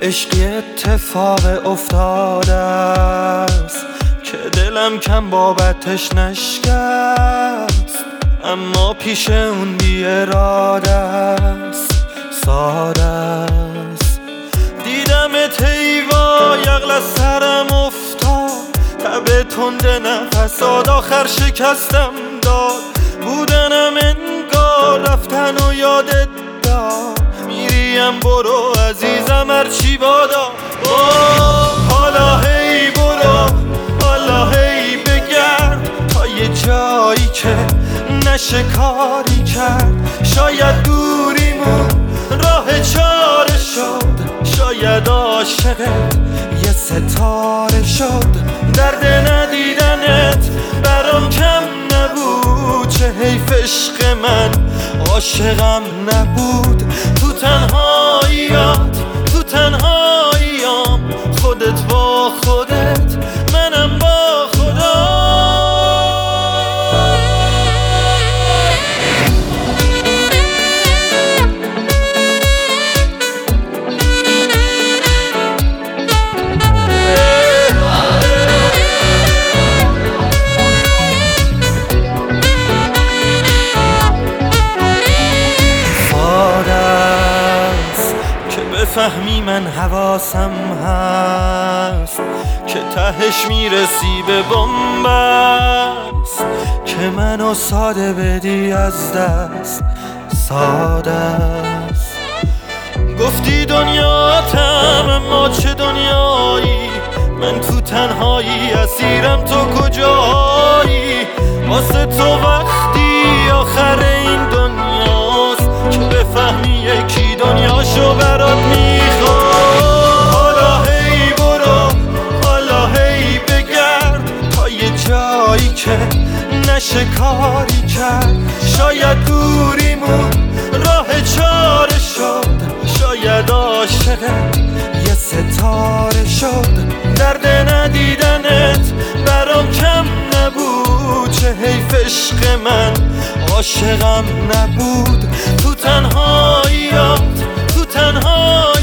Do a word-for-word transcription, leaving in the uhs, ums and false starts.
عشقی اتفاق افتاده است که دلم کم بابتش نشکست، اما پیش اون بی اراده است، ساده است. دیدمت ایوا یغل از سرم افتاد، تب تند نفسات آخر شکستم داد. بودنم انگار رفتن و یادت داد، میریم برو عزیزم هرچی بادا. حالا هی برو، حالا هی بگرد تا یه جایی که نشه کاری کرد. شاید دوریمون راه چاره شد، شاید عاشقت یه ستاره شد. درد ندیدنت برام کم نبود، چه حیف عشق من عاشقم نبود. تو تنهاییات تو تنهاییام، خودت با خودت منم با خدا. فهمی من حواسم هست که تهش میرسی به بنبست، که منو ساده بدی از دست، ساده است. گفتی دنیاتم اما چه دنیایی، من تو تنهایی اسیرم تو کجایی. واسه تو وقتی آخر این دنیاست که بفهمی یکی دنیاشو برات میخواد. حالا هی برو، حالا هی بگرد تا یه جایی که نشه کاری کرد. شاید دوریمون راه چاره شد، شاید عاشقت یه ستاره شد. درد ندیدنت برام کم نبود، چه حیف عشق من عاشقم نبود. تو تنهاییات تو تنهاییات